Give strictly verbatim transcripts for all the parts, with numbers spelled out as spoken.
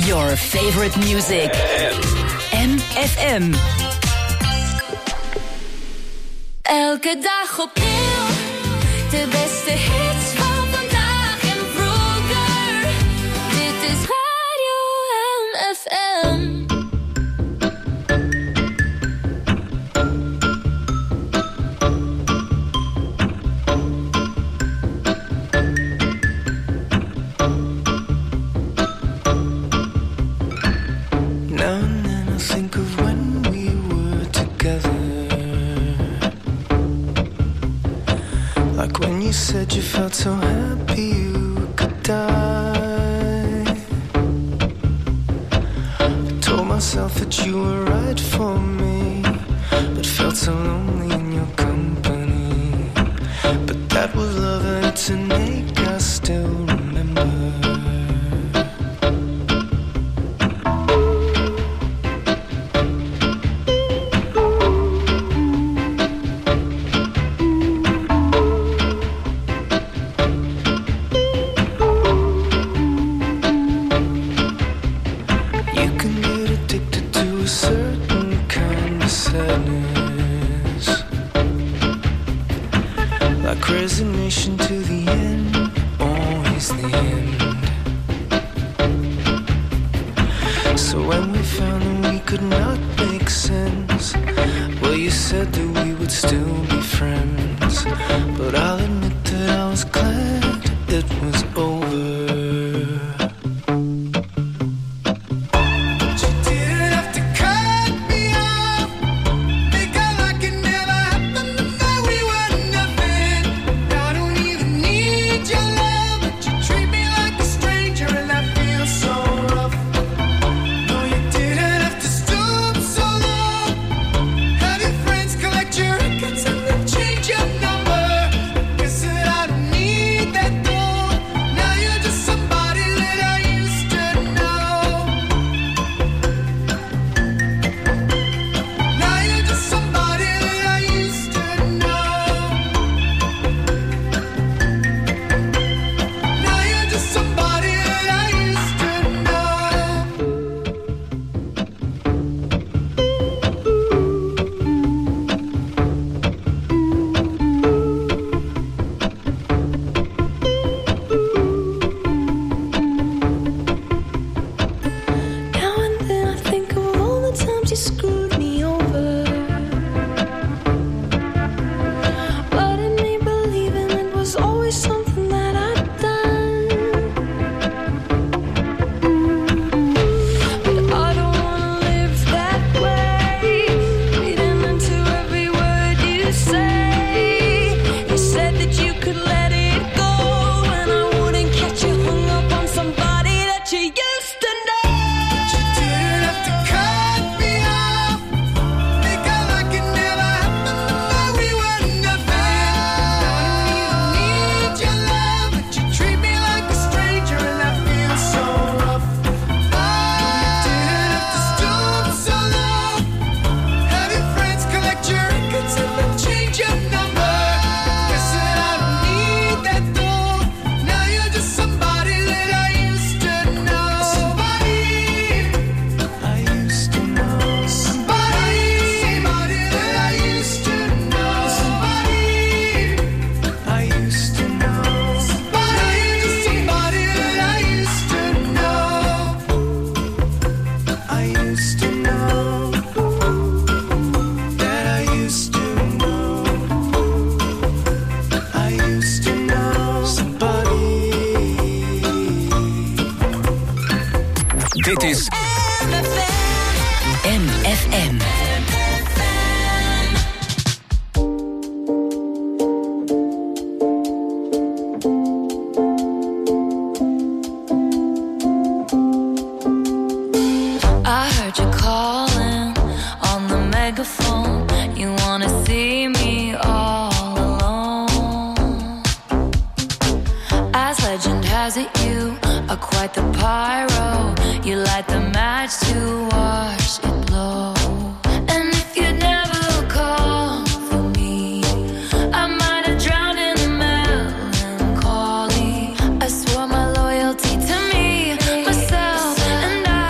Your favorite music. M F M. Elke dag opnieuw. De beste hits van vandaag en vroeger. Dit is Radio M F M. You said you felt so happy you could die. I told myself that you were right for me, but felt so lonely in your company. But that was love and it's an ache I still remember. Resignation to the end, always the end. So when we found that we could not make sense, well, you said that we would still be friends. But I'll admit that I was glad it was over. Dit is M F M. I heard you calling on the megaphone. You wanna see me all alone. As legend has it, you are quite the pyro. You light the match to watch it blow. And if you never call for me, I might have drowned in the melancholy. I swore my loyalty to me, myself, and I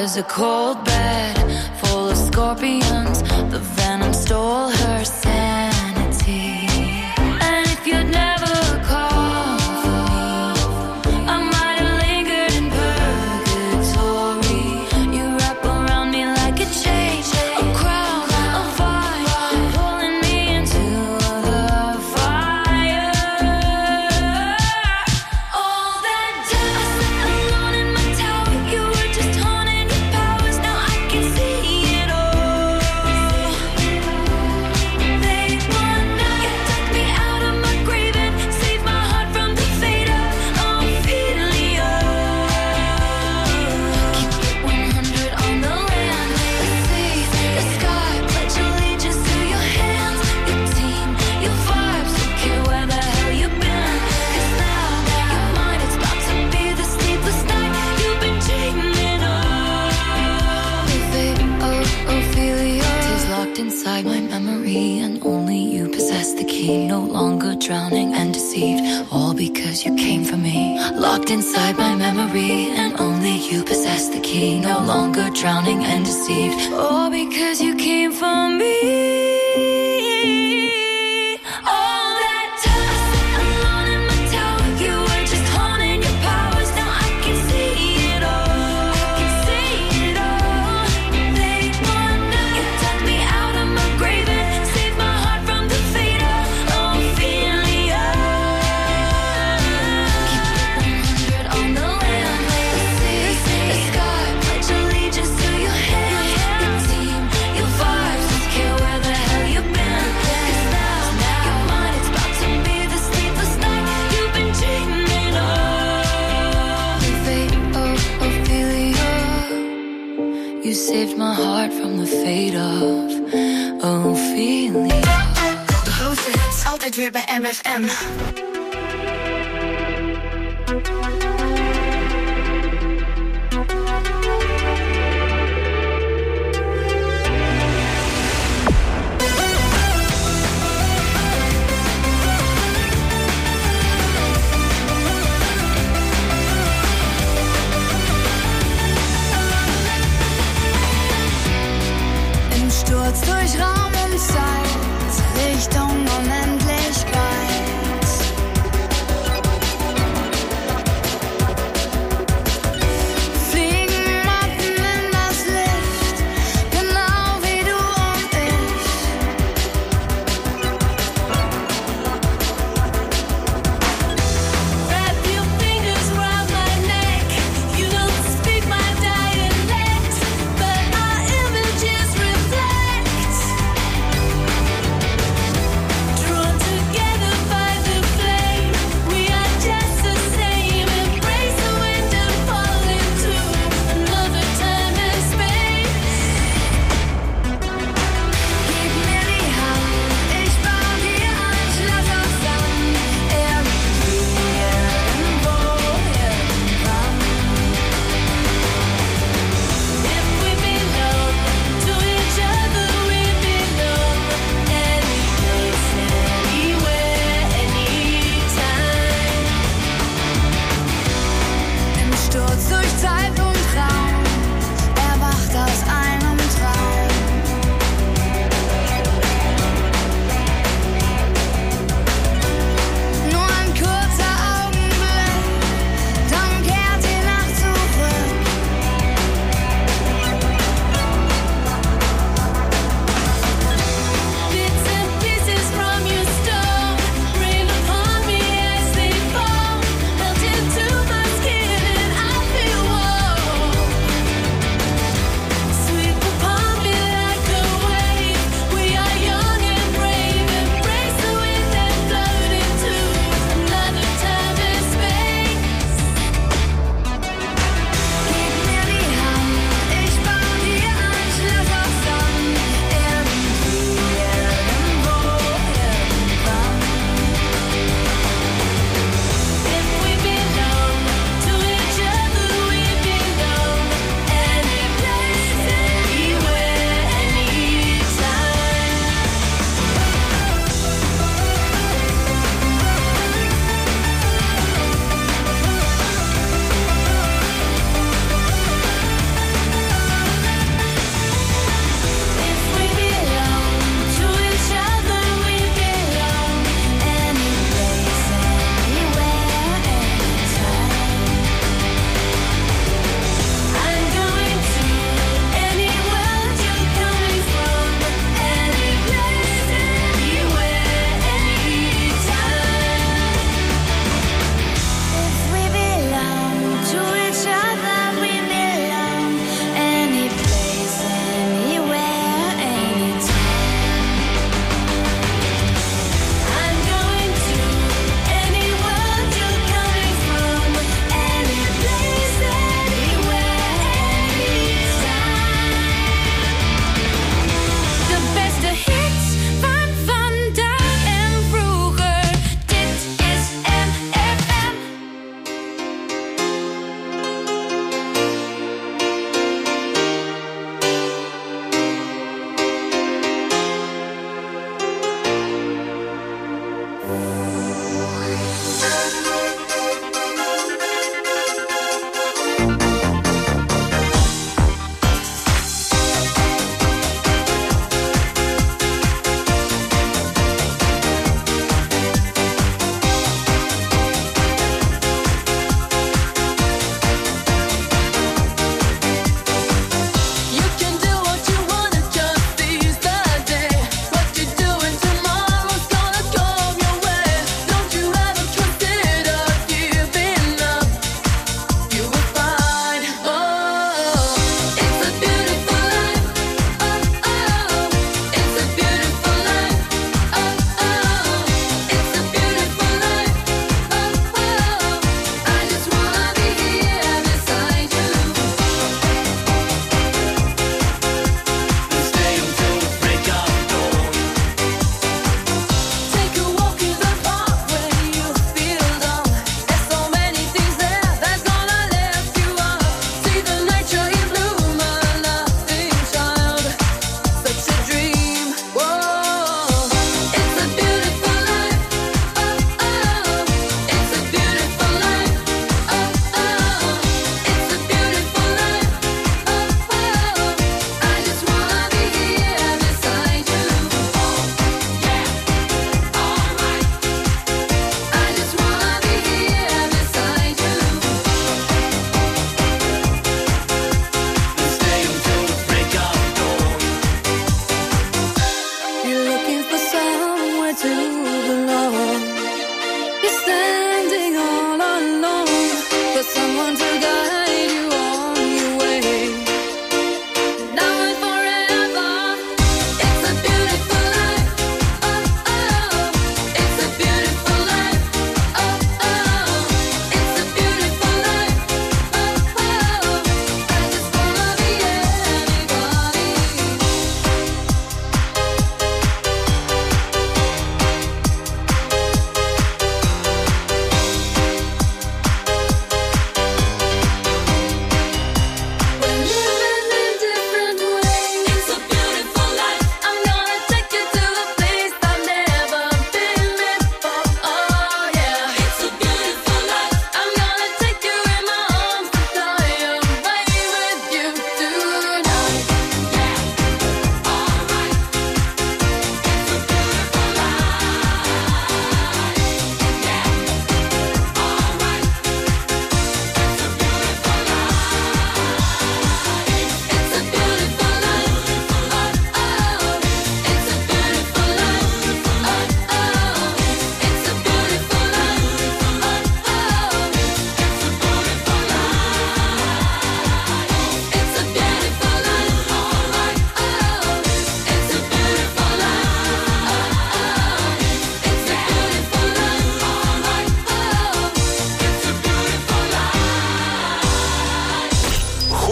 was a cold bed full of scorpions. The venom stole her sanity. And if you'd never called for me, I might have lingered in purgatory. You wrap around me like a chain, a crown, a vine, pulling me into the fire. All that time I sat alone in my tower, you were just haunting your powers. Now I can see it all. They wonder you took me out of my grave and saved my heart from the fate of Ophelia. Keep it one hundred on the land, the sea, the sky. Pledge allegiance to your hands, your team, your vibes. Don't care where the hell you've been, 'cause now your mind is about to be the sleepless night you've been dreaming of. The fate of Ophelia is locked inside my memory, and only you possess the key. No longer drowning and deceived, all because you came for me. Locked inside my memory, and only you possess the key. No longer drowning and deceived, all because you came for me. All that time I sat alone in my tower, you were just haunting your powers. Now I can see it all. I can see it all. They wonder you took me out of my grave and saved my heart from the fate of Ophelia. Keep it one hundred on the land, the sea, the sky. Pledge allegiance to your hands, your team, your vibes. Don't care where the hell you've been, 'cause now your mind is about to be the sleepless night you've been dreaming of. The fate of Ophelia. You saved my heart from the fate of Ophelia. De grootste hits altijd weer bij M F M. Im Sturz durch Raum und Zeit, Richtung Unendlichkeit.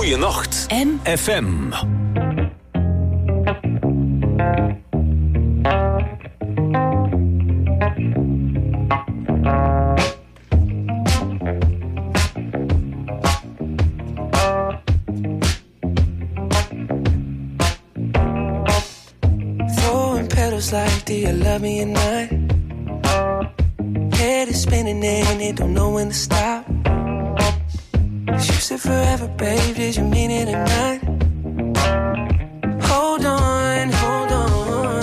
Goeienacht. M F M. Like, do you love me or not? Head is spinning and it don't know when to stop. You said forever, babe, did you mean it or not? Hold on, hold on.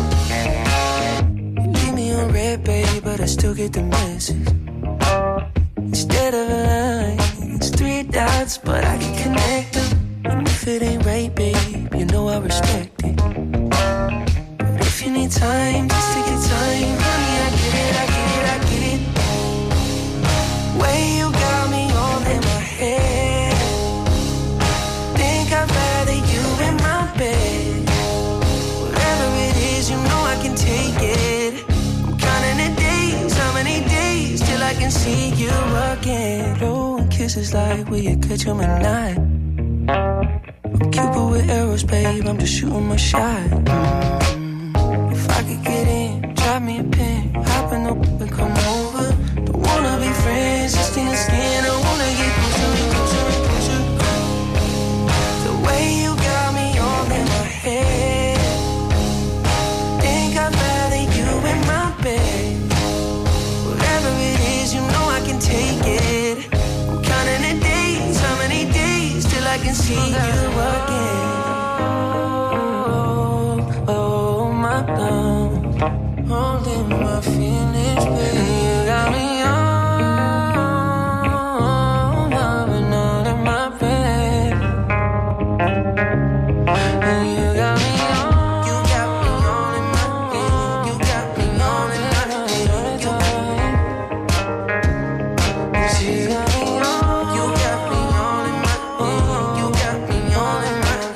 You leave me on red, babe, but I still get the message. Instead of a line, it's three dots, but I can connect them. And if it ain't right, babe, you know I respect it. If you need time, just take your time. Honey, I get it, I get it, I get it. Way you got me all in my head. Think I'd rather you in my bed. Whatever it is, you know I can take it. I'm counting the days, how many days till I can see you again. Blowing kisses like, will you catch 'em at night? I'm Cupid with arrows, babe, I'm just shooting my shot. If I could get in, drop me a pin, hop in the and come over. Don't wanna be friends, just in the skin. I wanna get closer and closer and closer. The way you got me all in my head. Think I'd rather you in my bed. Whatever it is, you know I can take it. I'm counting the days, how many days till I can see you again. Holding my feelings, baby. You got me on, loving all in my bed. And you got me on, you got me on in my bed. You got me on in my bed. You got me on, you got me on in my bed. You got me on in my bed.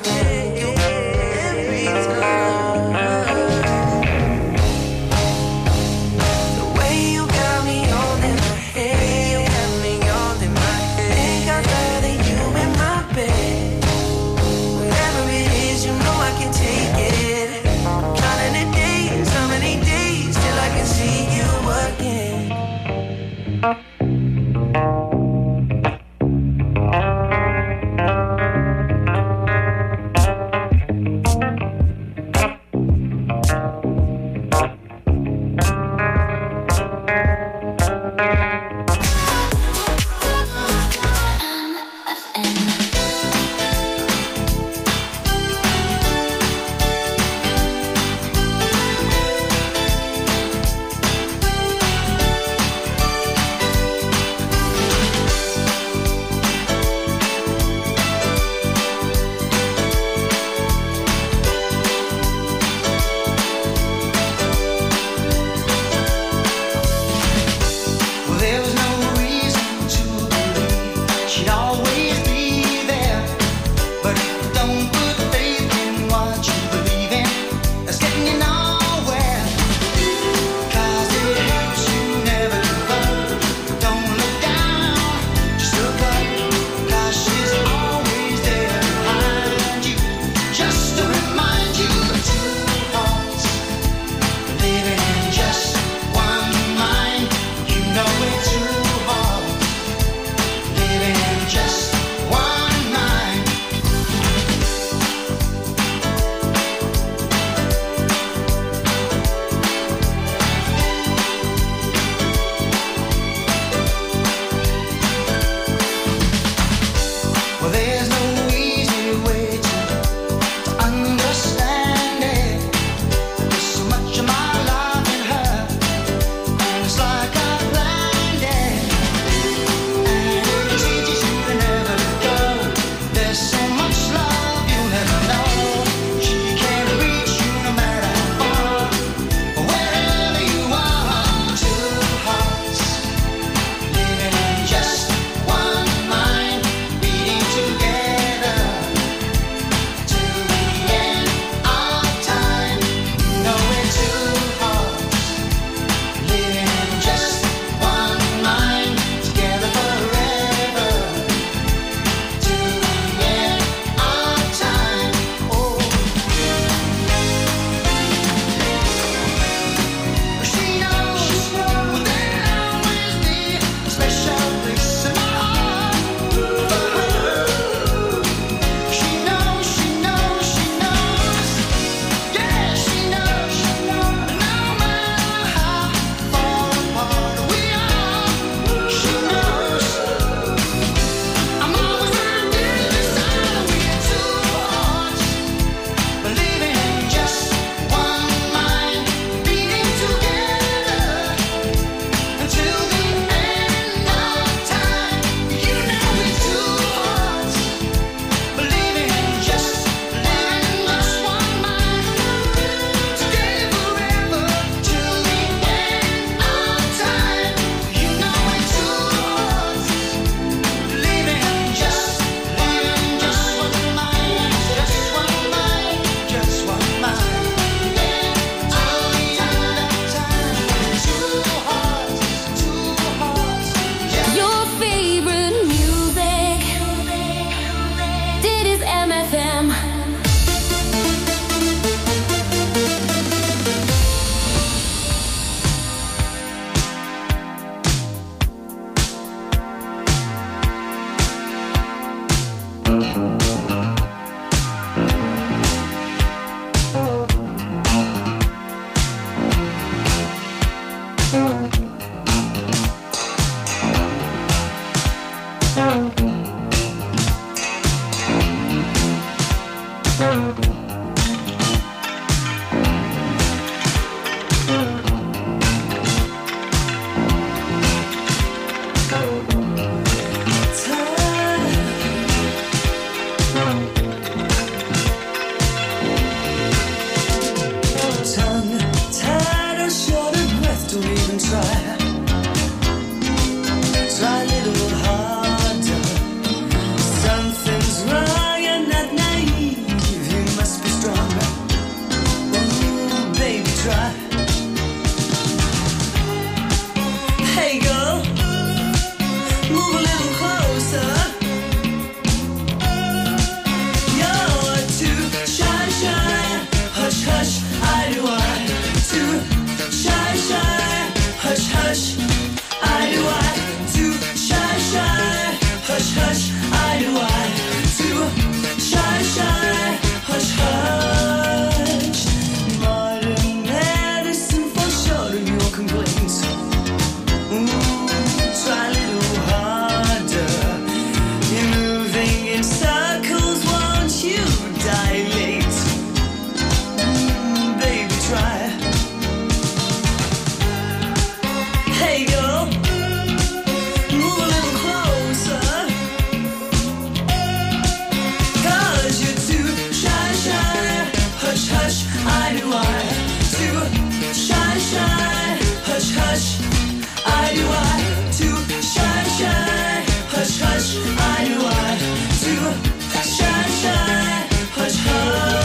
hush, I do I to shine, shine, hush, hush.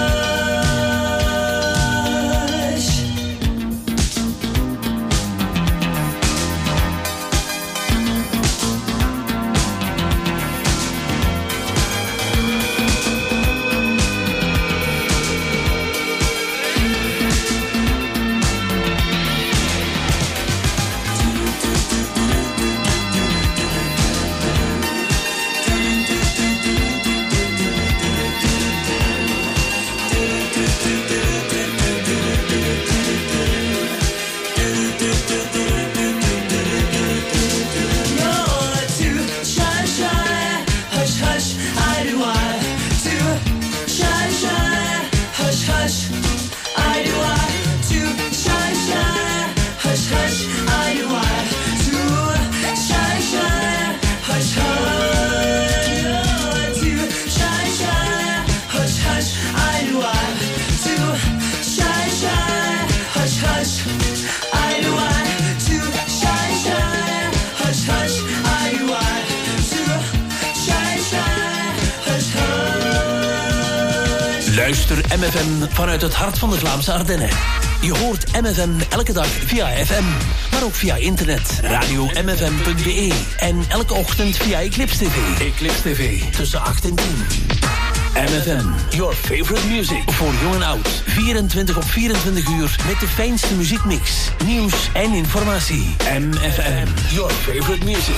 Luister M F M vanuit het hart van de Vlaamse Ardennen. Je hoort M F M elke dag via F M, maar ook via internet, radio m f m punt b e en elke ochtend via Eclipse T V. Eclipse T V, tussen acht en tien. M F M, your favorite music. Voor jong en oud, vierentwintig op vierentwintig uur met de fijnste muziekmix, nieuws en informatie. M F M, your favorite music.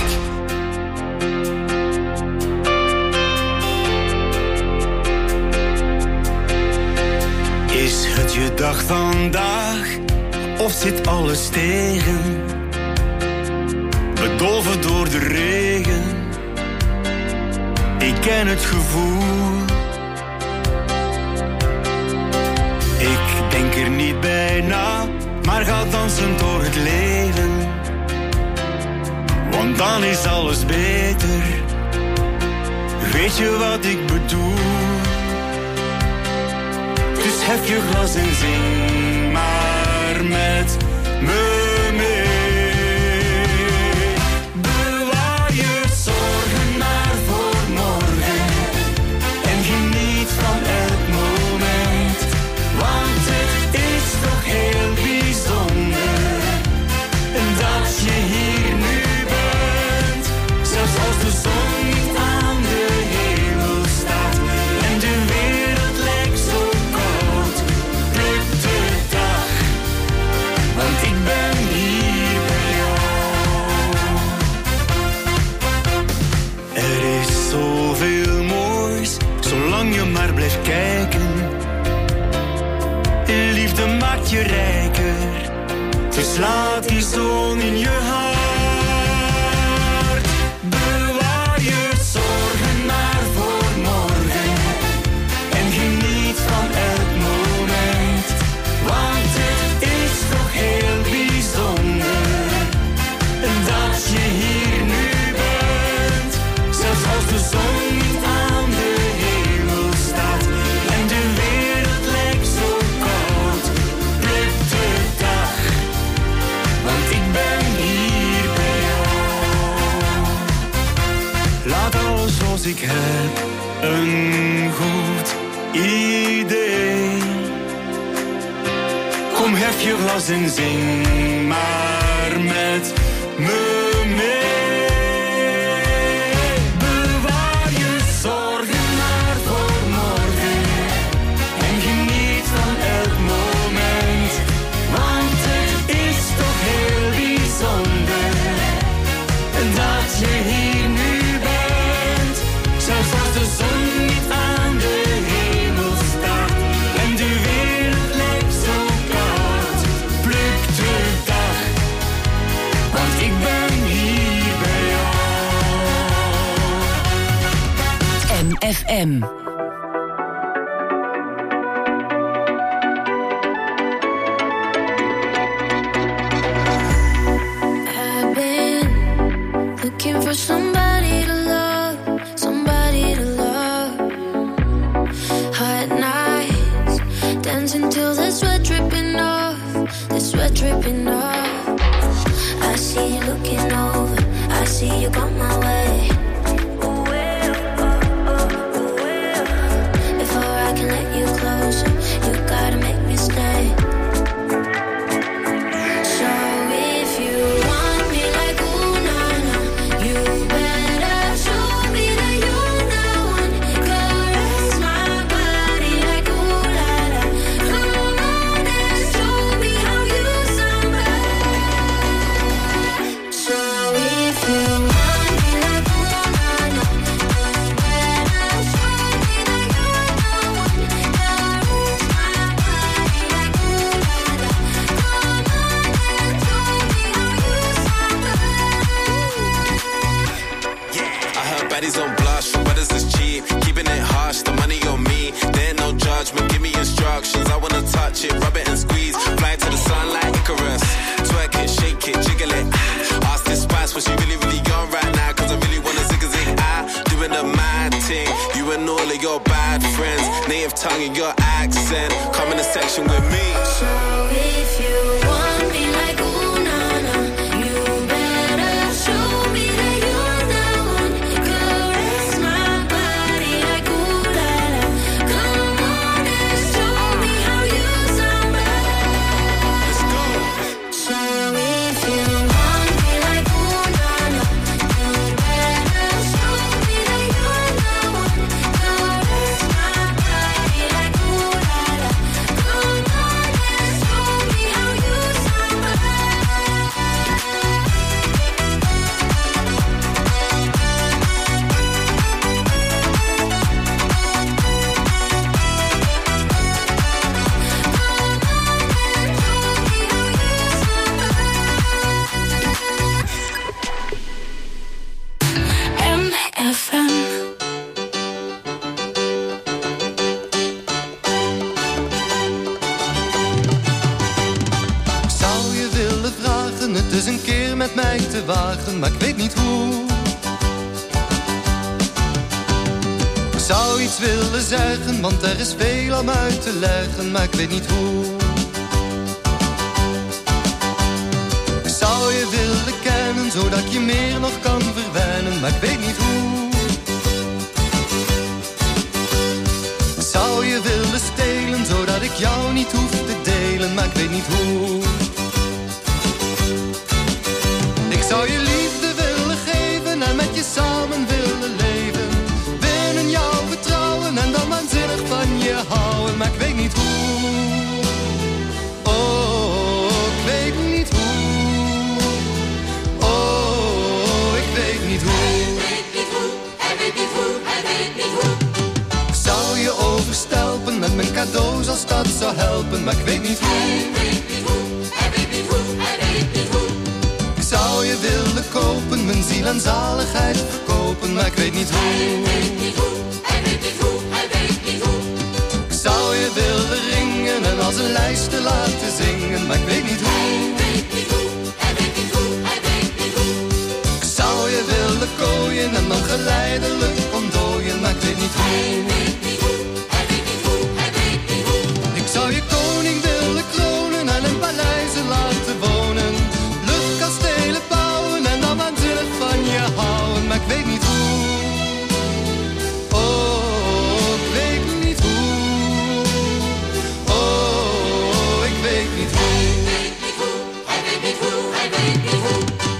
Is het je dag vandaag, of zit alles tegen? Bedolven door de regen, ik ken het gevoel. Ik denk er niet bij na, maar ga dansen door het leven. Want dan is alles beter, weet je wat ik bedoel? Dus hef je glas en zing maar met me mee. Bewaar je zorgen maar voor morgen en geniet van elk moment. Want het is toch heel bijzonder dat je hier nu bent. Zelfs als de zon niet aan de hemel staat en de wereld lijkt zo koud, pluk de dag, want ik ben hier bij jou. Er is zoveel moois, zolang je maar blijft kijken. Liefde maakt je rijker, dus laat die zon in je hart. Bewaar je zorgen maar voor morgen en geniet van elk moment. Want het is toch heel bijzonder dat je hier nu bent. Zelfs als de zon niet aan de hemel staat en de wereld lijkt zo koud, pluk de dag, want ik ben hier bij jou. Laat alles zoals ik heb een goed idee. Kom, hef je glas en zing maar met me mee. Bewaar je zorgen maar voor morgen en geniet van elk moment. Want het is toch heel bijzonder dat je hier nu bent. Zelfs als de zon niet aan de hemel staat en de wereld lijkt zo koud, pluk de dag, want ik ben hier bij jou. M F M. I've been looking for somebody to love, somebody to love. Hot nights, dancing till the sweat dripping off, the sweat dripping off. I see you looking over, I see you come my way. baddies don't blush, for brothers is cheap. Keeping it harsh, the money on me. There ain't no judgment, give me instructions. I wanna touch it, rub it and squeeze. Fly to the sun like Icarus. Twerk it, shake it, jiggle it. Ask this spice what she really, really on right now. Cause I really wanna zig a zig. I doing the mad thing. You and all of your bad friends. Native tongue and your accent. Come in the section with me. So if you want me like ooh na na, you better show me that you're the one. Caress my body like ooh la la. Come on and show me how you sound bad. Let's go. So if you want me like ooh na na, you better show me that you're the one. Caress my body like ooh la la. Come on and show me how you sound bad. M F M. Ik zou je willen vragen het dus een keer met mij te wagen, maar ik weet niet hoe. Ik zou iets willen zeggen, want er is veel om uit te leggen, maar ik weet niet hoe. Ik zou je willen kennen, zodat ik je meer nog kan verwennen, maar ik weet niet hoe. Ik zou je willen stelen, zodat ik jou niet hoef te delen, maar ik weet niet hoe. Ik zou je liefde willen geven en met je samen willen leven. Binnen jouw vertrouwen en dan waanzinnig van je houden, maar ik weet niet hoe. Oh, ik weet niet hoe. Oh, ik weet niet hoe. Hij weet niet hoe, hij weet niet hoe. Ik zou je overstelpen met mijn cadeaus als dat zou helpen, maar ik weet niet hoe. Hij weet niet hoe, hij weet niet hoe, hij weet niet hoe. Ik zou je willen kopen, mijn ziel en zaligheid verkopen, maar ik weet niet hoe. Hij weet niet hoe, hij weet niet hoe, hij weet niet hoe. Ik zou je willen ringen en als een lijstje laten zingen, maar ik weet niet hoe. Hij weet niet hoe, hij weet niet hoe, hij weet niet hoe. Ik zou je willen kooien en dan geleidelijk ontdooien, maar ik weet niet hoe. Hij weet niet hoe, hij weet niet hoe, hij weet niet hoe. Ik zou je koning willen kronen en in paleizen laten wonen. Luchtkastelen bouwen en dan waanzinnig van je houden, maar ik weet niet hoe. Oh, ik weet niet hoe. Oh, ik weet niet hoe. Hij weet niet hoe, hij weet niet hoe, hij weet niet hoe.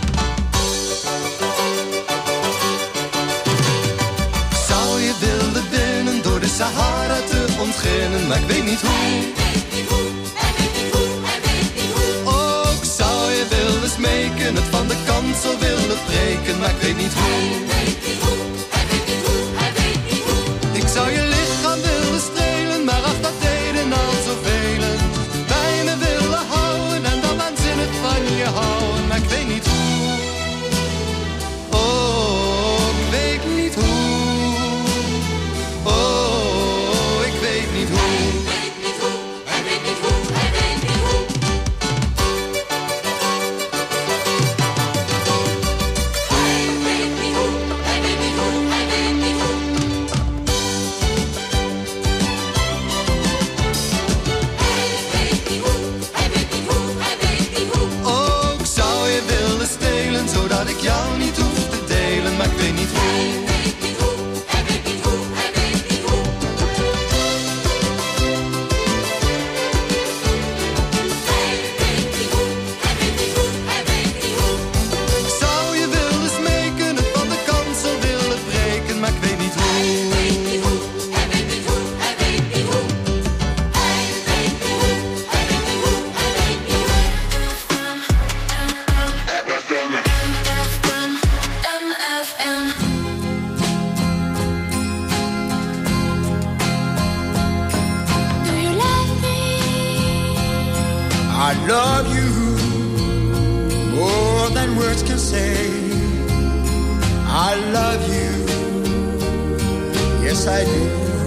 Ik zou je willen binnen door de Sahara te ontginnen, maar ik weet niet hoe. Hij weet niet hoe, hij weet niet hoe, hij weet niet hoe. Oh, ik zou je willen smeken, het van de kansel willen breken, maar ik weet niet hoe. Hij weet niet hoe, hij weet niet hoe, hij weet niet hoe. Ik zou je lichaam willen strelen, maar ach, dat deden al zoveel. Bij me willen houden en dan waanzinnig van je houden, maar ik weet niet hoe. Oh, ik weet niet hoe. Oh, ik weet niet hoe. Hij weet niet hoe, hij weet niet hoe, hij weet niet hoe. Hij weet niet hoe, hij weet niet hoe, hij weet niet hoe. Hij weet niet hoe, hij weet niet hoe, hij weet niet hoe. Oh, ik zou je willen stelen, zodat ik jou niet hoef te delen, maar ik weet niet hoe. Hij weet niet hoe, hij weet niet hoe, hij weet niet hoe. Hij weet niet hoe, hij weet niet hoe, hij weet niet hoe. Ik zou je willen smeken, het van de kansel willen breken, maar ik weet niet hoe. Hij weet niet hoe, hij weet niet hoe, hij weet niet hoe. Hij weet niet hoe, hij weet niet hoe, hij weet niet hoe. M F M. Do you love me? I love you more than words can say. I love you Yes, I do.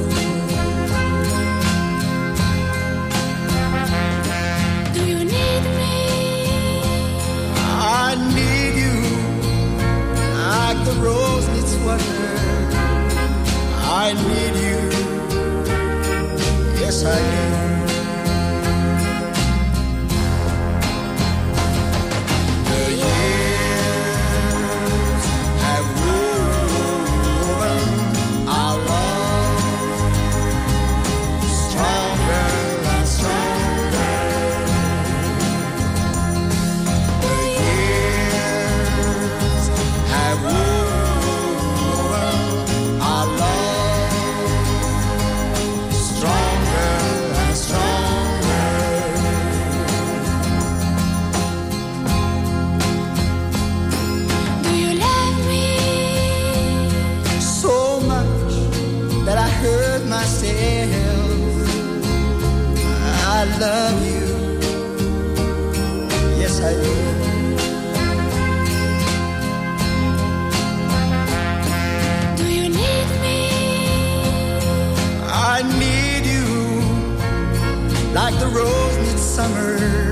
Do you need me? I need you like the rose needs water. I need you. Yes, I do. The years have woven our love stronger and stronger. The years have woven our love stronger and stronger. Do you love me? So much that I hurt myself. I love you. Yes, I do. Do you need me? I need you like the rose needs summer.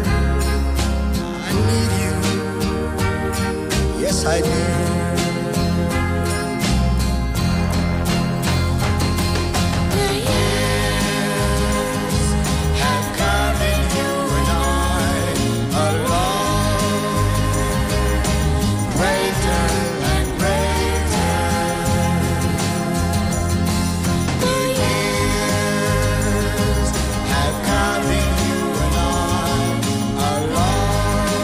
I need you. Yes, I do. The years Have carried you and I along, greater and greater. The years have carried you and I along,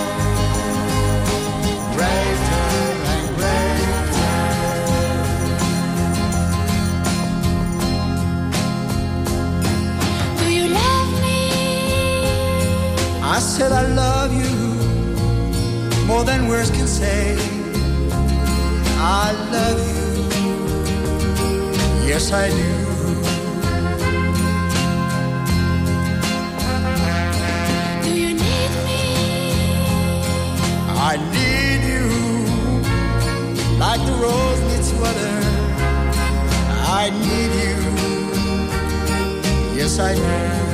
greater and greater. Do you love me? I said I love you more than words can say. I love you. Yes, I do. Do you need me? I need you like the rose needs water. I need you. Yes, I do.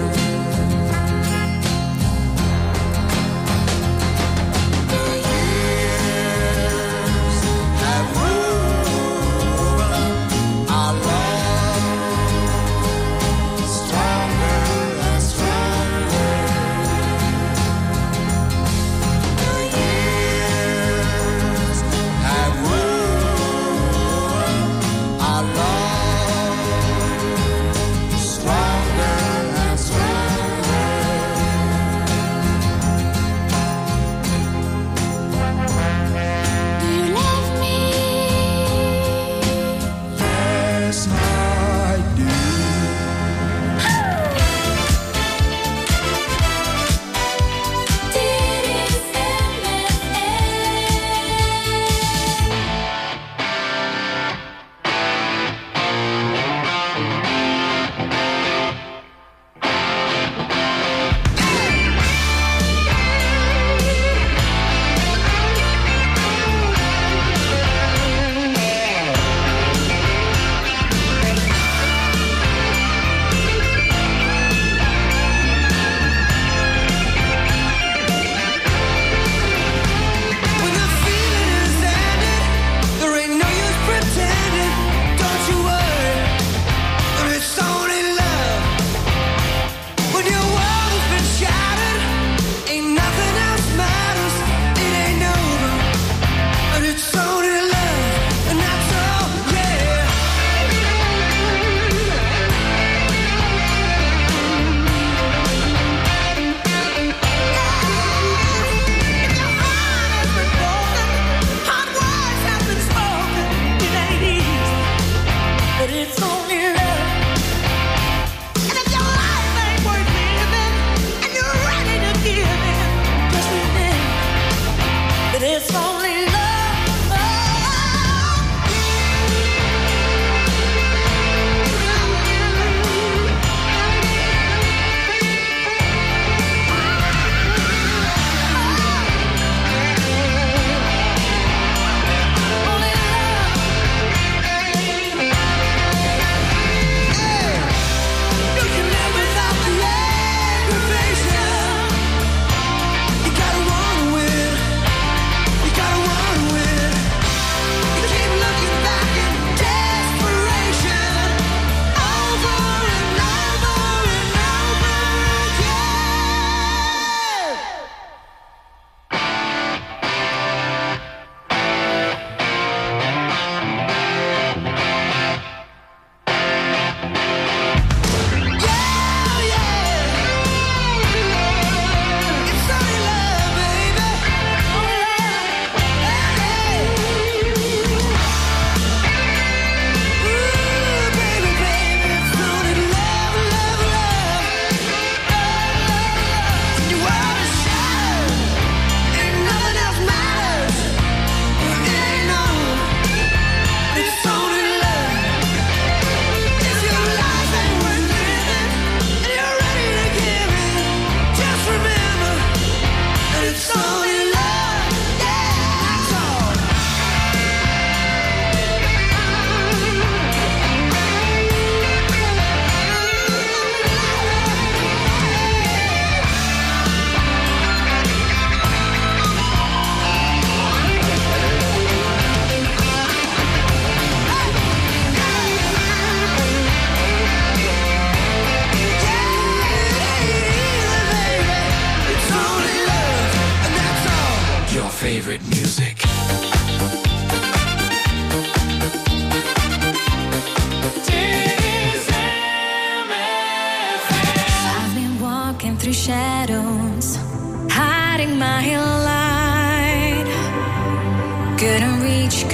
The years have woven our love stronger and stronger. The years have woven our love stronger and stronger.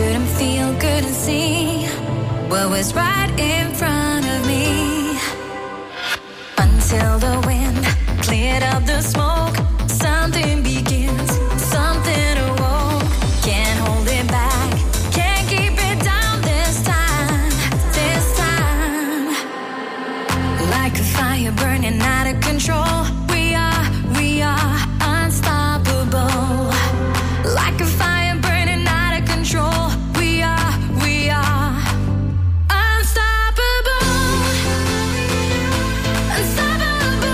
couldn't feel, couldn't see what was right in front of me. Until the wind cleared up the smoke, something begins, something awoke. Can't hold it back, can't keep it down this time, this time. Like a fire burning out of control, we are, we are unstoppable. Like a fire burning out of control, we are, we are unstoppable. Unstoppable.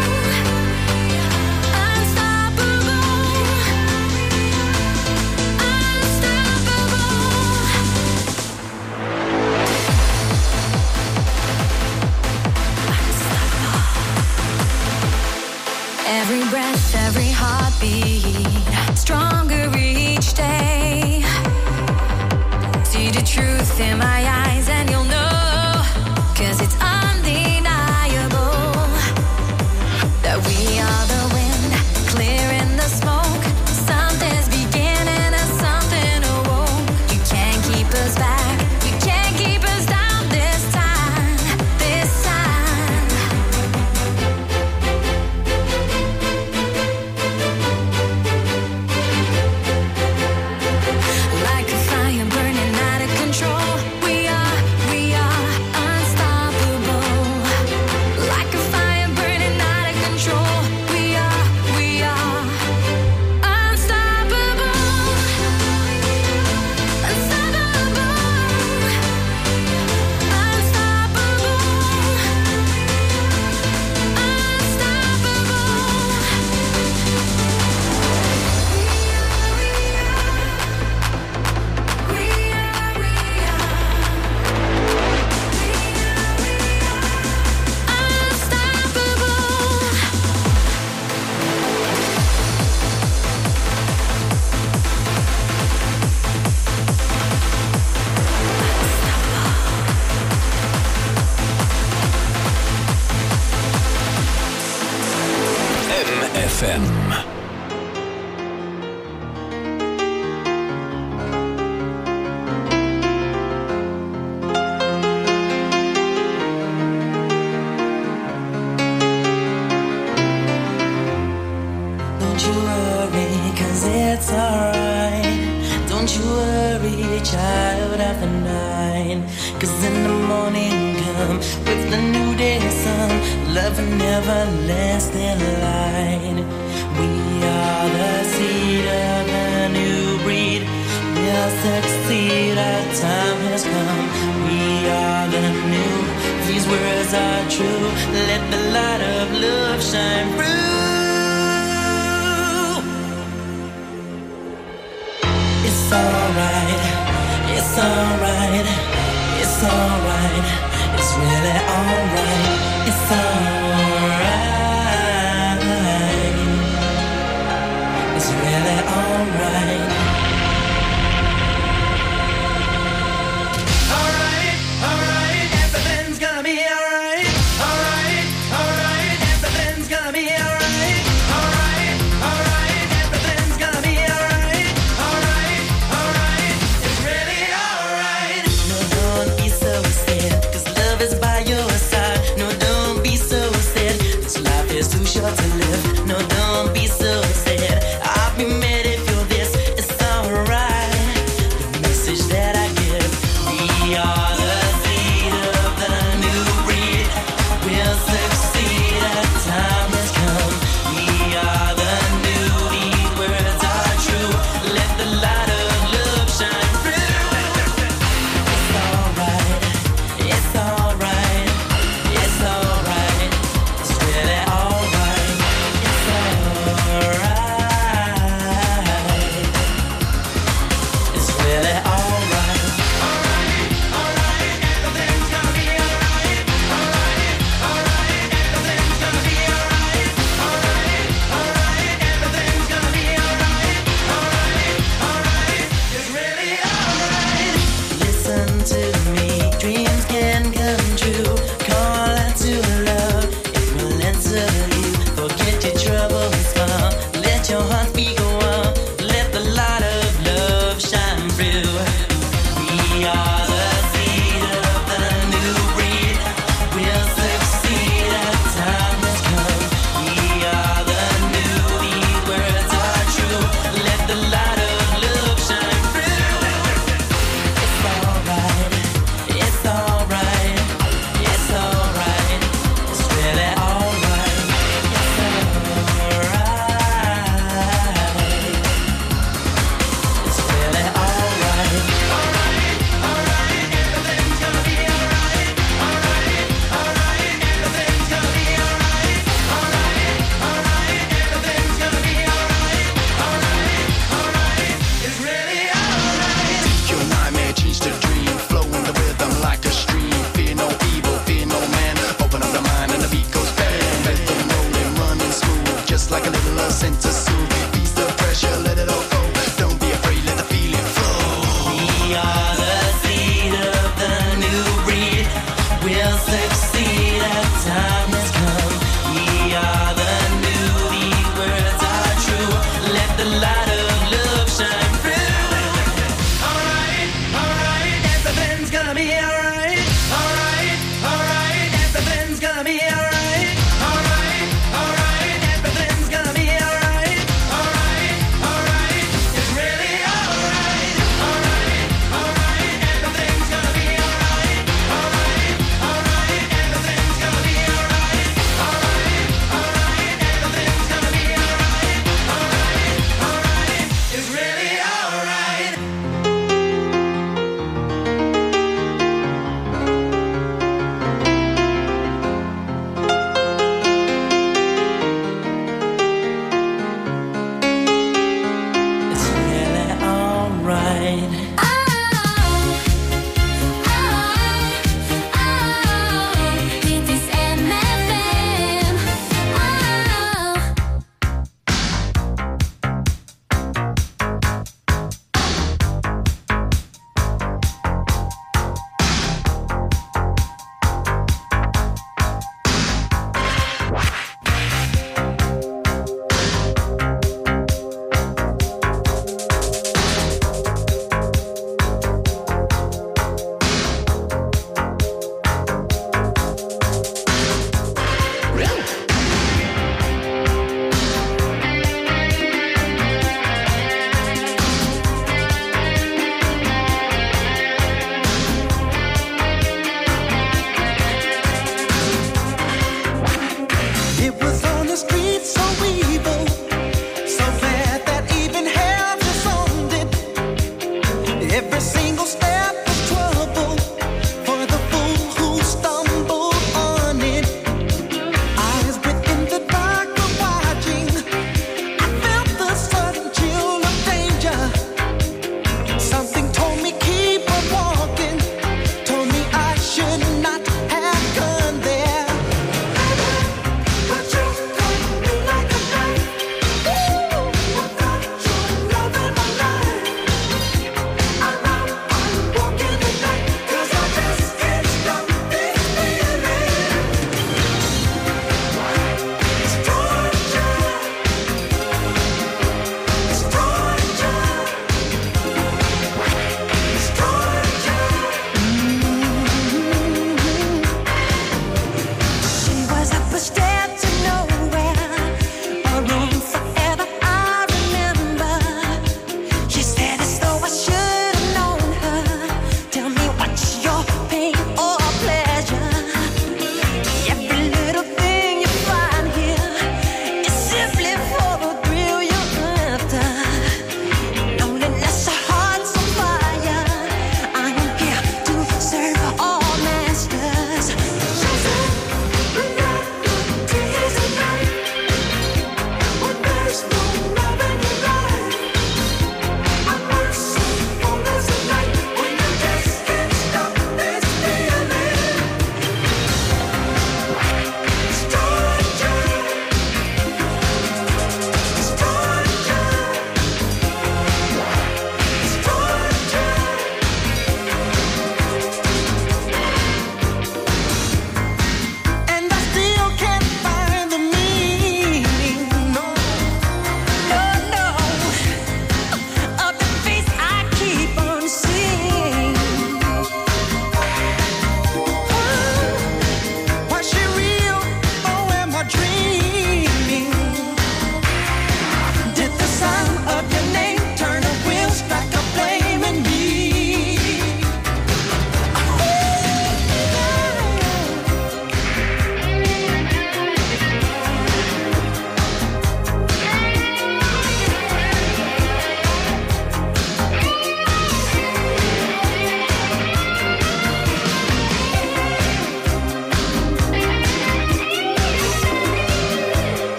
Unstoppable. Every breath, every heartbeat, stronger each day. See the truth in my eyes and you'll know, 'cause it's undeniable that we are the wind, clearing the smoke. Something's beginning and something awoke. You can't keep us back, you can't keep us down this time, this time. Like a fire burning out of control, we are, we are unstoppable. Like a fire burning out of control, we are, we are unstoppable. Unstoppable. Unstoppable. M F M. Don't you worry, 'cause it's alright. Don't you worry, child of the night. 'Cause in the morning come with the new day sun, love and everlasting light. We are the seed of a new breed. We'll succeed, our time has come. We are the new, these words are true. Let the light of love shine through. It's alright, it's alright, it's alright, it's really alright, it's alright, it's really alright. Alright, alright, everything's gonna be alright. Alright, alright, everything's gonna be alright. Alright, alright, everything's gonna be alright. Alright, alright, it's really alright. No, don't be so sad, 'cause love is by your side. No, don't be so sad, 'cause life is too short to live. No, don't be so sad, I'll be mad if you're this. It's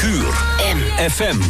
Kuur. M F M.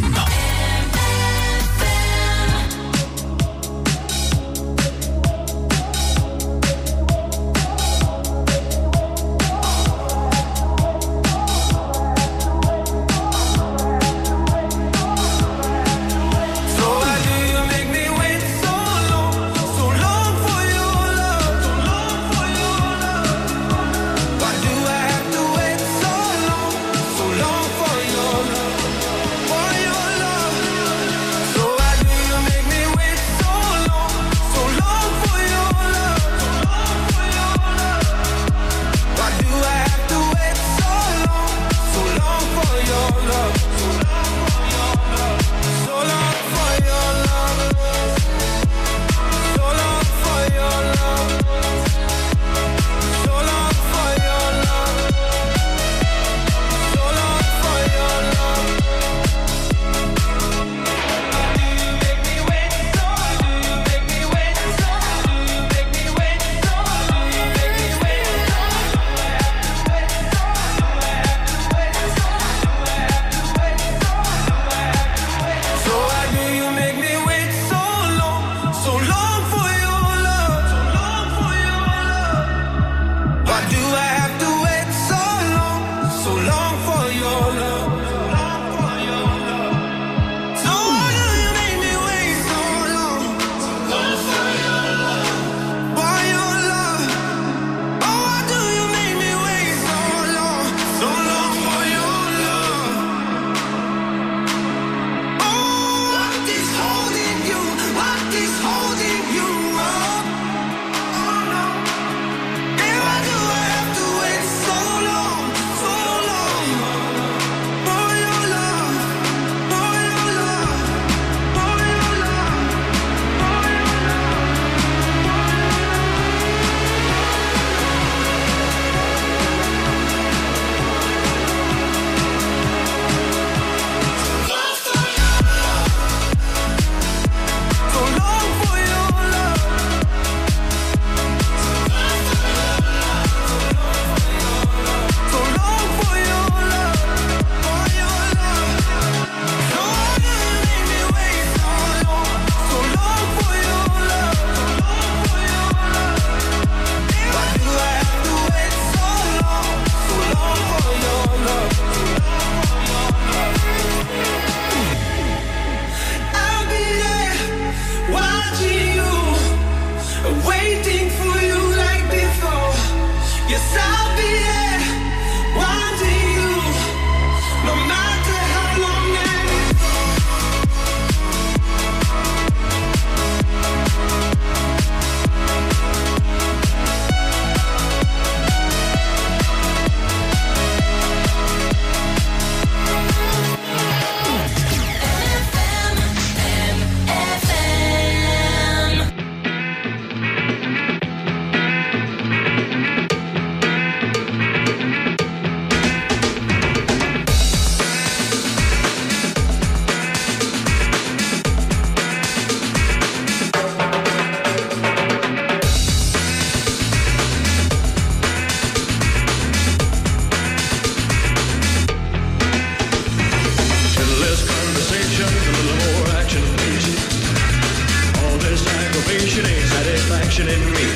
satisfaction in me.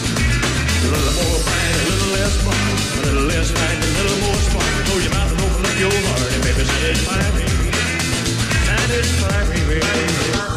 A little more pride, a little less fun, a little less fight, a little more spark. Close your mouth and open up your heart and baby satisfy me, satisfy me, baby.